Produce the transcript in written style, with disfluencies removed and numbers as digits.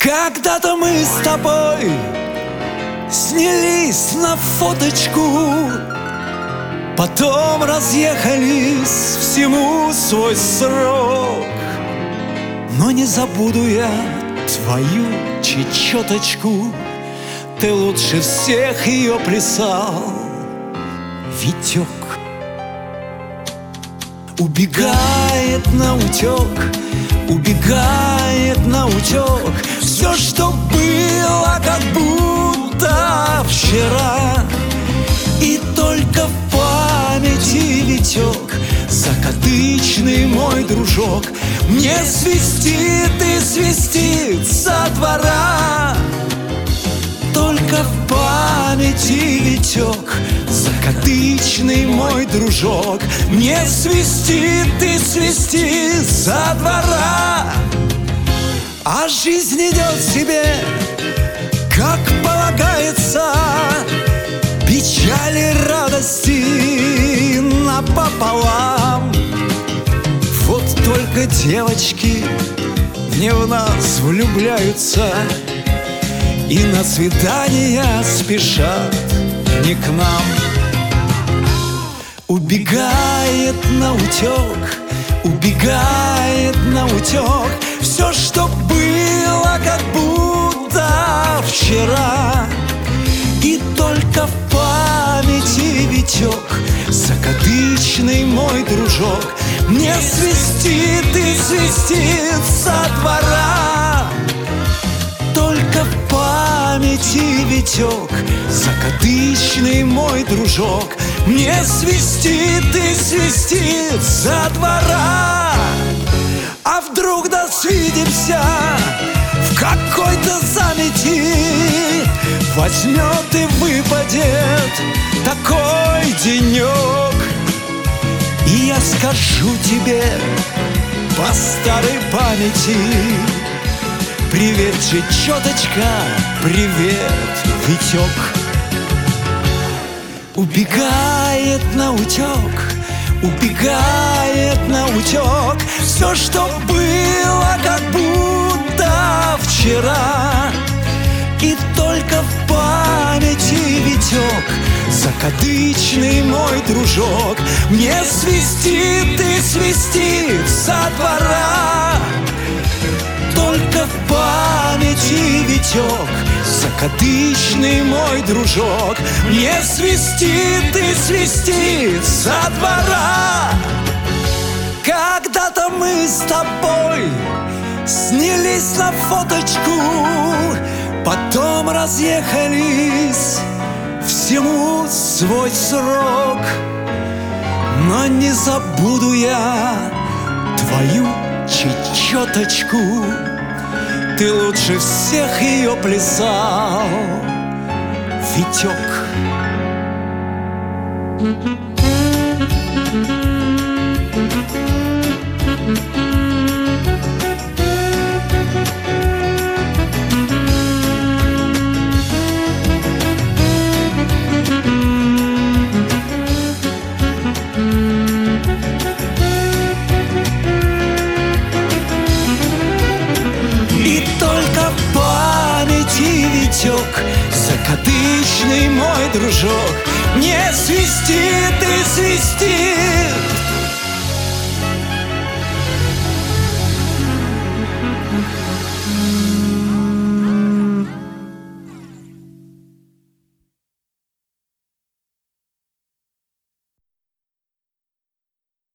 Когда-то мы с тобой снялись на фоточку, потом разъехались, всему свой срок. Но не забуду я твою чечеточку, ты лучше всех ее плясал, Витек. Убегает наутек, убегает наутек все, что было, как будто вчера. И только в памяти, Витек, закадычный мой дружок, мне свистит и свистит со двора. Только в памяти, Витек, закадычный мой дружок, мне свистит и свистит со двора. А жизнь идет себе, как полагается, печали, радости напополам. Вот только девочки не в нас влюбляются и на свидания спешат не к нам. Убегает наутек, убегает наутек все, что было, как будто вчера. И только в памяти, Витек, закадычный мой дружок, мне свистит и свистит со двора. Только в памяти, Витек, закадычный мой дружок, мне свистит и свистит со двора. А вдруг да свидимся в какой-то замети, возьмет и выпадет такой денек, и я скажу тебе по старой памяти: привет, чечеточка, привет, Витек. Убегает наутек, убегает наутек все, что было, как будто вчера. И только в памяти, Витек, закадычный мой дружок, мне свистит и свистит со двора. Только в памяти, Витек, закадычный мой дружок, мне свистит и свистит со двора. Когда-то мы с тобой снялись на фоточку, потом разъехались, всему свой срок. Но не забуду я твою чечеточку, ты лучше всех ее плясал, Витек. Закадычный мой дружок, мне свистит и свистит